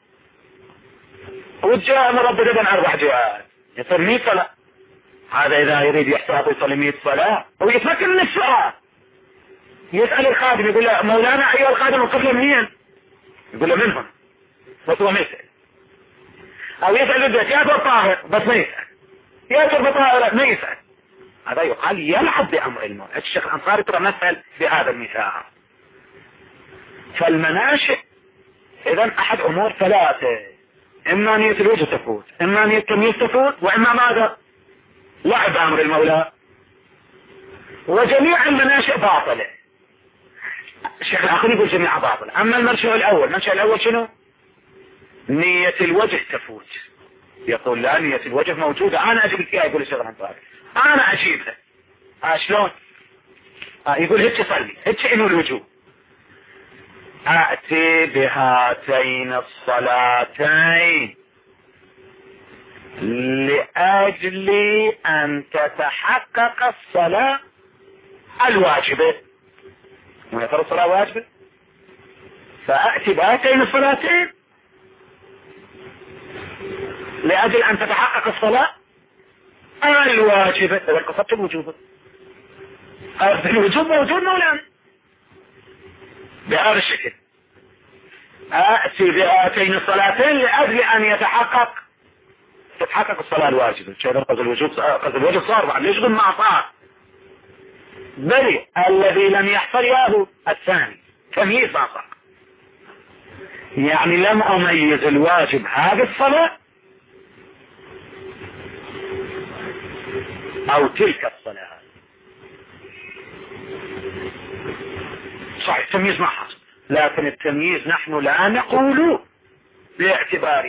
والجهة مرددة بين اربع جهات يصير مية صلاة. هذا اذا يريد يحتاط يصلي مية صلاة ويتمكن من الصلاة، يسأل الخادم يقول له مولانا ايها الخادم القبلة منين؟ يقول له منهم، بس هو ما يسأل. او يسأل البيت يا ترى طاهر، بس ما يسأل، يا ترى طاهرة، ما يسأل. هذا يقال يلعب بأمر المولى. الشيخ الأنصاري ترى مثل بهذا المثال. فالمناشئ اذا احد امور ثلاثة، اما نية الوجه تفوت، اما نية التمييز تفوت، واما ماذا؟ لعب امر المولى. وجميع المناشئ باطلة، الشيخ الآخر يقول جميع باطل. أما المنشأ الأول، المنشأ الأول شنو؟ نية الوجه تفوت. يقول لا، نية الوجه موجودة، أنا أجيب فيها. يقول الشيخ الأنصاري أنا أجيبها. آه شلون؟ آه يقول هيك صلي، هيك إنه الوجوب. أأتي بهاتين الصلاتين لأجل أن تتحقق الصلاة الواجبة. ما ترى الصلاة واجبة، فأأتي بهاتين الصلاتين لأجل أن تتحقق الصلاة الواجبة. إذا قصدت الوجوب، الوجوب موجود مولانا بهذا الشكل. أأتي بهاتين الصلاتين لأجل أن يتحقق تتحقق الصلاة الواجبة. شيء قصد الوجوب، قصد الوجوب صار بعد ليش ما صار؟ بل الذي لم يحصل ياهو الثاني تمييز ما صار. يعني لم أميز الواجب هذه الصلاة أو تلك الصلاة. صحيح التمييز ما حصل، لكن التمييز نحن لا نقول باعتباره،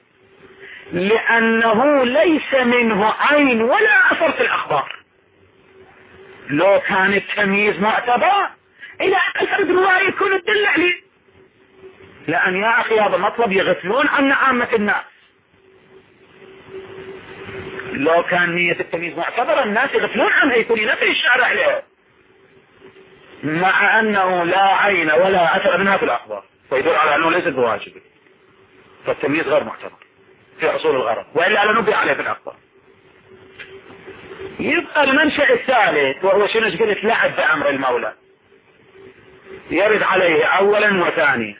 لأنه ليس منه عين ولا أثر في الأخبار. لو كان التمييز معتبر إلى أقل فرد رواية يكون الدل عليه. لأن يا أخي هذا مطلب يغفلون عن عامة الناس. لو كان نية التمييز معتبرة الناس يغفلون عنها، يكون ينفي الشارع عليها، مع أنه لا عين ولا أثر منها في الأخبار، فيدل على أنه ليس بواجب. فالتمييز غير معتبر في حصول الغرض، وإلا لنبي عليه في الأخبار. يبقى المنشأ الثالث وهو شنو قلت؟ لعب بأمر المولى، يرد عليه أولا وثانيا.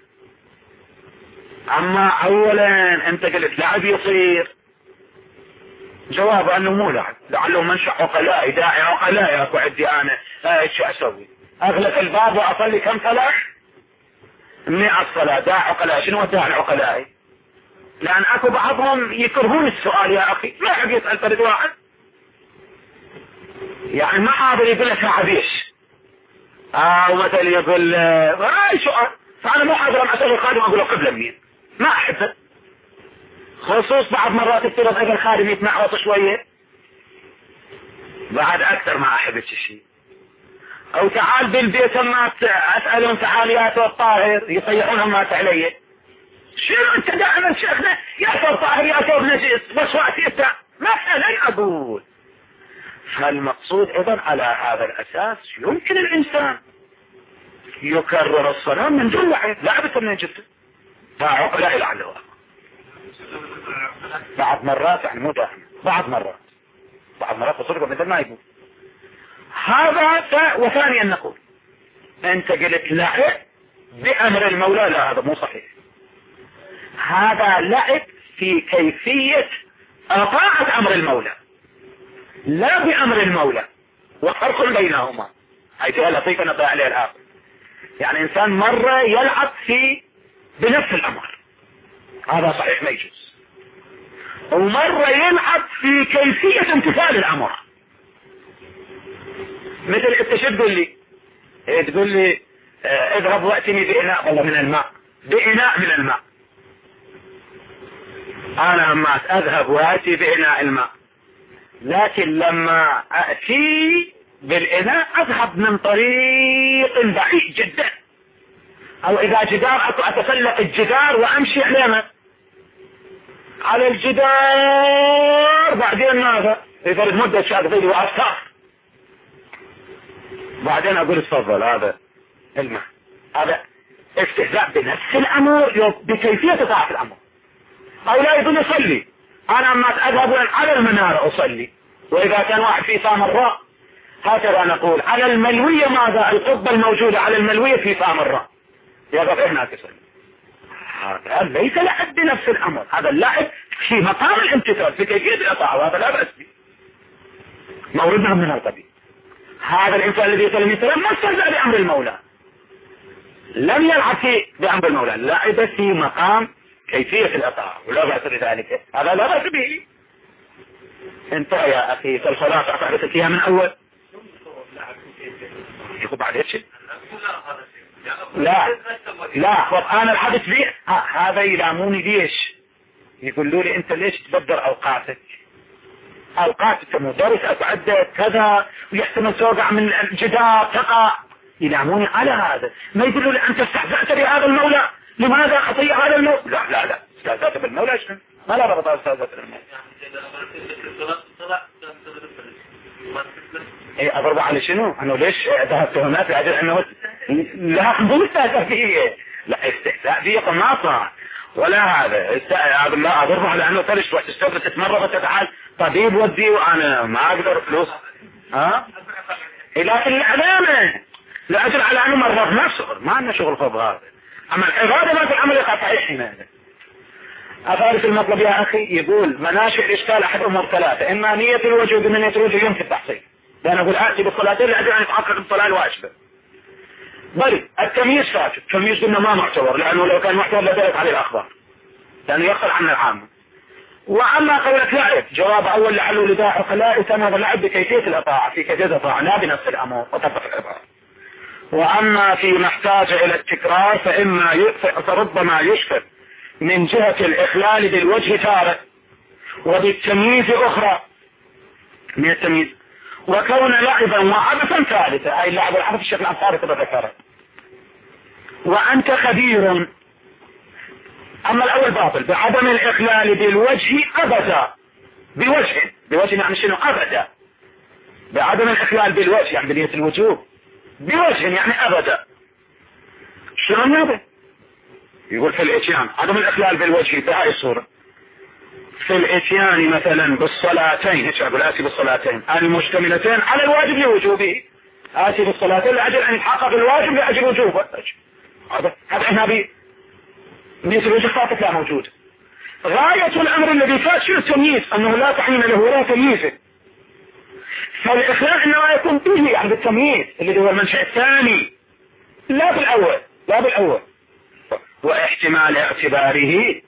أما أولا أنت قلت لعب يصير، جواب أنه مو لعب، لعله منشأ عقلائي، داعي عقلائي. أكو عندي أنا ايش أسوي؟ أغلق الباب وأصلي كم صلاة؟ مئة صلاة. داعي عقلائي. شنو داعي عقلائي؟ لأن أكو بعضهم يكرهون السؤال يا أخي، ما يحب يسأل فرد واحد، يعني ما حاضر يقول لك عبيش أو مثل يقول هاي سؤال، فأنا مو حاضر أسأل الخادم أقول له قبل مين، ما أحبه. خصوص بعض مرات افترض أجل الخادم يتنعوط شوية، بعد أكثر ما أحب الشيء. أو تعال بالبيت ما أسألهم تعاليات والطاهر يطيحونهم ما علي. شنو أنت دائما شيخنا يا طاهر يا ثوب نجس بس وقت ما أنا أقول. فالمقصود ايضا على هذا الاساس يمكن الانسان يكرر الصلاة من دون لعب. لعبة من جدا فعقلاء لعله بعض مرات، يعني مو دائما، بعض مرات بعض مرات تصدق مثل ما يقول هذا. وثانيا نقول انت قلت لعب بأمر المولى، لا هذا مو صحيح. هذا لعب في كيفية طاعة أمر المولى لا بأمر المولى، وفرق بينهما حيث لطيفة نطيع عليه الآخر. يعني إنسان مرة يلعب في بنفس الأمر، هذا صحيح ما يجوز، ومرة يلعب في كيفية امتثال الأمر. مثل انت شو تقول لي؟ ايه تقول لي اه اذهب واتني بإناء والله من الماء، بإناء من الماء. أنا أما أذهب وأتي بإناء الماء، لكن لما أأتي بالإناء أذهب من طريق بعيد جدا، أو إذا جدار أتسلق الجدار وأمشي عليه على الجدار، بعدين ماذا؟ يفرد مدة شاذ وأفتح، بعدين أقول تفضل هذا الماء. هذا استهزاء بنفس الأمر بكيفية طاعة الأمر. أو لا يقول يصلي، أنا ما أذهب على المنارة أصلي، وإذا كان واحد في سامراء هكذا نقول على الملوية ماذا؟ القبة الموجودة على الملوية في سامراء يذهب هناك يصلي. هذا ليس لعب بنفس الأمر، هذا اللعب في مقام الامتثال في كيفية الإطاعة، وهذا لا بأس به، موردنا من القبيل. هذا الإنسان الذي يصلي مثلا ما استهزأ بأمر المولى، لم يلعب في بأمر المولى، لعب في مقام كيفية الإطاعة ولا بأس بذلك، هذا لا بأس به. انت يا أخي في الصلاة أعرفك إياها من أول يقول بعد هيك لا لا طب انا الحدث بي هذا يلاموني ليش؟ يقولوا لي انت ليش تبدر اوقاتك؟ اوقاتك مدرس اتعدى كذا ويحتمل توقع من الجدار تقع. يلاموني على هذا، ما يقولوا لي انت استهزأت بهذا المولى، لماذا خطيئة هذا المولى؟ لا لا لا استهزأت بالمولى شنو؟ ما لا ربط استهزأت بالمولى. ايه اضرب على شنو؟ انه ليش ذهبت هناك لاجل انه لا مو استهزاء فيه، لا استهزاء فيه قناصة ولا هذا استهزاء. لا اضرب على انه طلش تروح تستوفى تتمرغ وتتعال طبيب ودي وانا ما اقدر فلوس ها؟ لكن العلامة لاجل على انه مرض ما شغل، ما عندنا شغل فوق هذا. اما العبادة ما في العمل صحيح هنا. أفارس المطلب يا أخي يقول مناشئ الإشكال أحد أمور ثلاثة، إما نية الوجود من نية الوجود يمكن التحصيل، لأن أقول آتي بالصلاتين لأجل أن يتحقق الصلاة الواجبة. بل التمييز فاسد، التمييز قلنا ما معتبر، لأنه لو كان معتبر لدلت عليه الأخبار لأنه يخل عنا العامة. وأما قولة لعب، جواب أول لعله لداء عقلاء كان هذا لعب بكيفية الإطاعة، في كيفية الإطاعة لا بنفس الأمر وتطبق الإطاعة. وأما فيما احتاج إلى التكرار فإما يؤثر فربما يشكر من جهة الإخلال بالوجه تارة وبالتمييز أخرى من التمييز، وكون لعبا وعبثا ثالثة، أي اللعب والعبث الشيخ الأنصاري تذكره. وأنت خبير. أما الأول باطل بعدم الإخلال بالوجه أبدا، بوجه بوجه يعني شنو؟ أبدا بعدم الإخلال بالوجه يعني بنية الوجوب، بوجه يعني أبدا. شنو هذا؟ يقول في الاتيان عدم الإخلال بالوجه بهاي الصورة، في الاتيان مثلا بالصلاتين، ايش اقول؟ آتي بالصلاتين المشتملتين على الواجب لوجوبه، آتي بالصلاتين لأجل أن يتحقق الواجب لأجل وجوبه. هذا هذا هنا بي نية الوجه فاتت لا موجود. غاية الأمر الذي فات شنو؟ التمييز، أنه لا تعين له ولا تمييزه. فالإخلال إنما يكون به يعني بالتمييز اللي هو المنشأ الثاني، لا بالأول لا بالأول. واحتمال اعتباره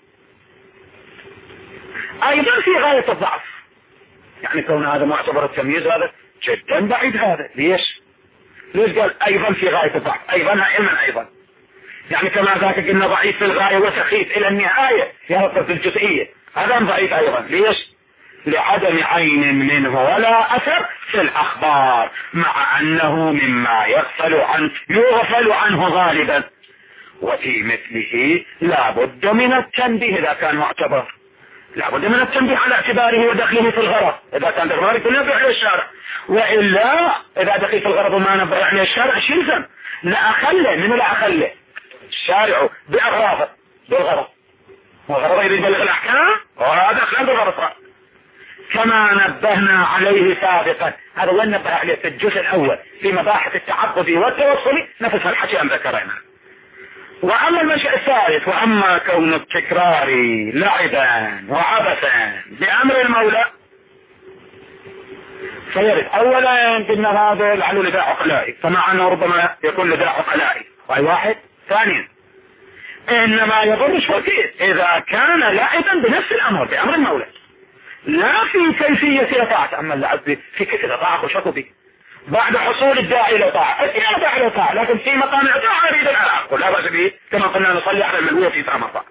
ايضا في غاية الضعف، يعني كون هذا معتبر التمييز هذا جدا بعيد. هذا ليش ليش قال ايضا في غاية الضعف؟ ايضا علما ايضا يعني كما ذاك قلنا ضعيف في الغاية وسخيف الى النهاية في هذا في الجزئية، هذا ضعيف ايضا. ليش؟ لعدم عين منه ولا اثر في الاخبار، مع انه مما يغفل عنه يغفل عنه غالبا. وفي مثله لا بد من التنبيه إذا كان معتبر، لا بد من التنبيه على اعتباره ودخله في الغرض. إذا كان دخله يكون ينبه على الشارع، وإلا إذا دخل في الغرض وما نبه على الشارع شلزم لا أخله منه، لا أخله الشارع بأغراضه بالغرض، وغرض يريد بلغ الأحكام وهذا أخلان بالغرض. كما نبهنا عليه سابقا، هذا وين نبه عليه؟ في الجزء الأول في مباحث التعبد والتوصل، نفس الحكي أن ذكرنا. وأما المنشأ الثالث، وأما كون التكرار لعبا وعبثا بأمر المولى فيرد. أولا قلنا هذا لعله لداء عقلائي، فمع أنه ربما يكون لداء عقلائي وهي واحد. ثانيا إنما يضر شوكير إذا كان لعبا بنفس الأمر بأمر المولى، لا في كيفية طاعة. أما اللعب في كيفية طاعة وشكو به بعد حصول الداعي الى طاعة، الى داعي الى طاعة، لكن في مقام الطاعة يريد العقل لا بأس به، كما قلنا نصلي على المنوية في طعام الطاعة.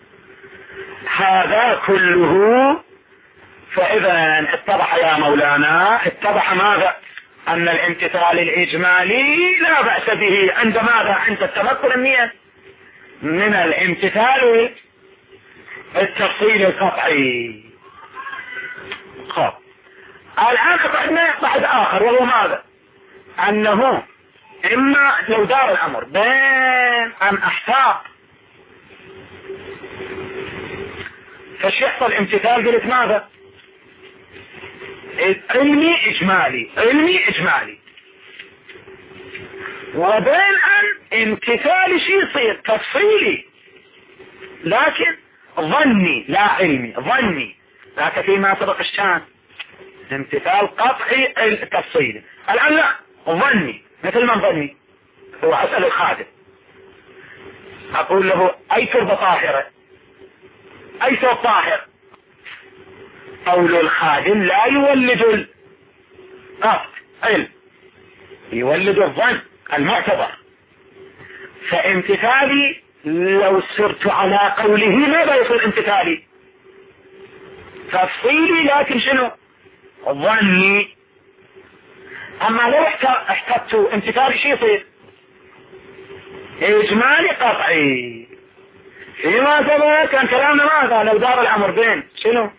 هذا كله. فإذا اتضح يا مولانا، اتضح ماذا؟ أن الامتثال الإجمالي لا بأس به عند ماذا؟ عند التمكن النية من الامتثال التفصيل القطعي. خب الآن قطعنا بعد آخر، وهو ماذا؟ أنه إما لو دار الأمر بين أن أحتاط فش يحصل امتثال؟ قلت ماذا؟ علمي إجمالي، علمي إجمالي، وبين أن امتثال شيء يصير تفصيلي لكن ظني لا علمي، ظني لكن فيما سبق الشان امتثال قطعي تفصيلي. الآن لا، ظني مثل من ظني. هو أسأل الخادم أقول له أي تربة طاهرة، أي ثوب طاهر؟ قول الخادم لا يولد القطع علم، يولد الظن المعتبر. فامتثالي لو سرت على قوله ماذا يصير امتثالي؟ تفصيلي لكن شنو؟ ظني. اما لو احتجت امتثالي شو يصير؟ اجمالي قطعي. فيما سبق كان كلامنا ماذا؟ لو دار الامر بين شنو؟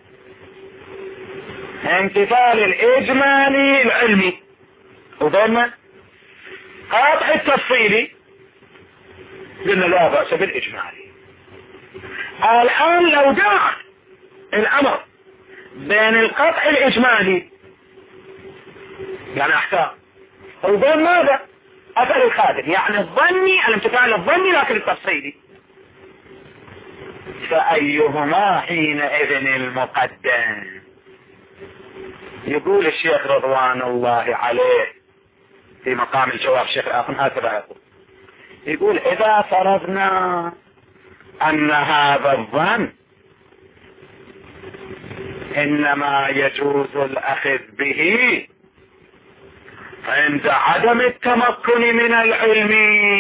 امتثال الاجمالي العلمي وضمن قطع التفصيلي، قلنا لا بأس بالاجمالي. الان لو دار الامر بين القطع الاجمالي يعني احكام وبين ماذا؟ اثر الخادم، يعني الظني الامتثال الظني لكن التفصيلي، فايهما حينئذ المقدم؟ يقول الشيخ رضوان الله عليه في مقام الجواب، الشيخ الآخر هكذا يقول، يقول اذا فرضنا ان هذا الظن انما يجوز الاخذ به عند عدم التمكن من العلم،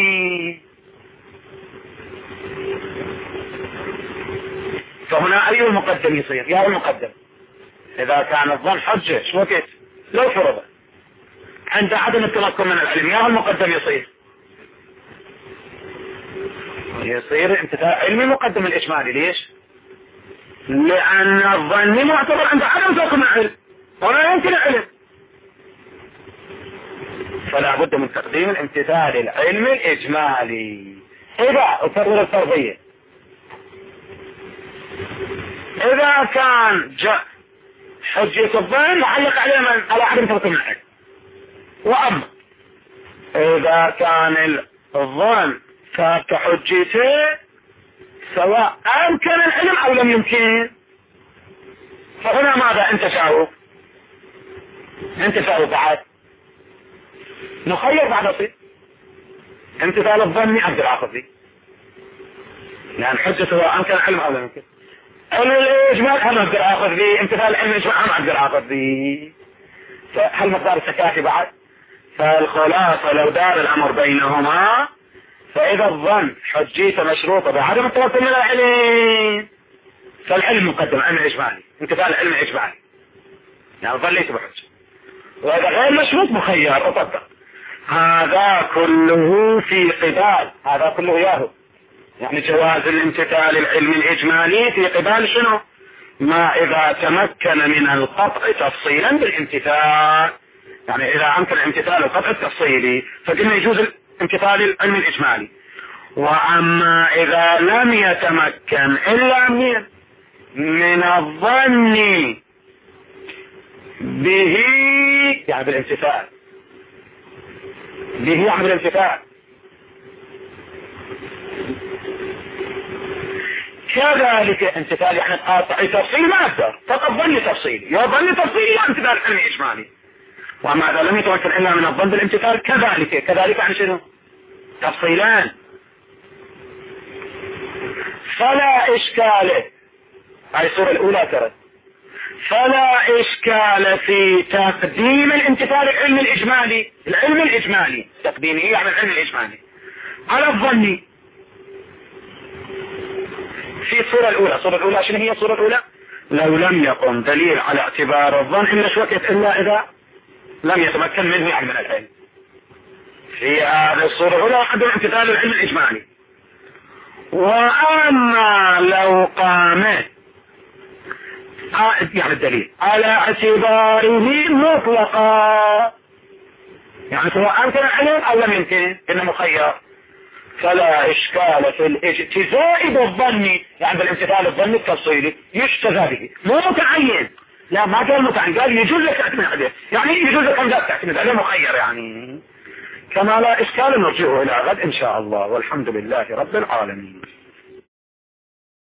فهنا اي المقدم يصير؟ يا المقدم اذا كان الظن حجة شو وقت لو فرض عند عدم التمكن من العلم، يا المقدم يصير؟ يصير امتثال علمي مقدم الاجمالي. ليش؟ لان الظن معتبر عند عدم التمكن من العلم ولا يمكن العلم، فلا بد من تقديم الامتثال العلمي الاجمالي. اذا اكرر الفرضية، اذا كان جاء حجة الظن معلق عليه من على عدم تمكن العلم، واما اذا كان الظن كحجته سواء امكن العلم او لم يمكن، فهنا ماذا انت شاوف؟ انت شاوف بعد نخير بعد اصير امتثال الظن اقدر اخذ فيه لان حجة سواء امكن العلم او لم يمكن، الاجمال انا اقدر اخذ فيه، امتثال العلم الاجمال انا اقدر اخذ فيه، فهل مقدار التكافي بعد؟ فالخلاصة لو دار الامر بينهما فاذا الظن حجيته مشروطة بعدم التمكن من العلم فالعلم مقدم عن الاجمالي، امتثال العلم الاجمالي يعني الظن ليس بحجة، واذا غير مشروط مخير اطبق. هذا كله في قبال، هذا كله ياهو يعني جواز الامتثال العلمي الاجمالي في قبال شنو؟ ما اذا تمكن من القطع تفصيلا بالامتثال، يعني اذا امكن امتثال القطع التفصيلي فقلنا يجوز الامتثال العلمي الاجمالي. واما اذا لم يتمكن الا من من الظن به يعني بالامتثال، به يعني بالامتثال، كذلك امتثال يعني قاطع تفصيل ما اقدر، فقط ظن تفصيلي، يا ظن تفصيلي يا امتثال علمي اجمالي. واما اذا لم يتمكن الا من الظن بالامتثال كذلك، كذلك عن شنو؟ تفصيلان. فلا اشكال، هاي الصورة الاولى ترى، فلا اشكال في تقديم الامتثال العلمي الاجمالي، العلم الاجمالي تقديمه يعني العلم الاجمالي على الظن في الصورة الاولى. الصورة الاولى شنو هي الصورة الاولى؟ لو لم يقم دليل على اعتبار الظن الا شوكت الا اذا لم يتمكن منه يعني من العلم. في هذه الصورة الاولى قدم امتثال العلم الاجمالي. واما لو قام يعني الدليل على اعتباره مطلقا يعني سواء امكن العلم او لم يمكن انه مخير، فلا اشكال في الاجتزاء بالظن يعني بالامتثال الظني التفصيلي يجتزى به، مو متعين، لا ما قال متعين، قال يجوز لك تعتمد عليه، يعني يجوز لك لا تعتمد عليه مخير يعني. كما لا اشكال نرجعه الى غد ان شاء الله، والحمد لله رب العالمين.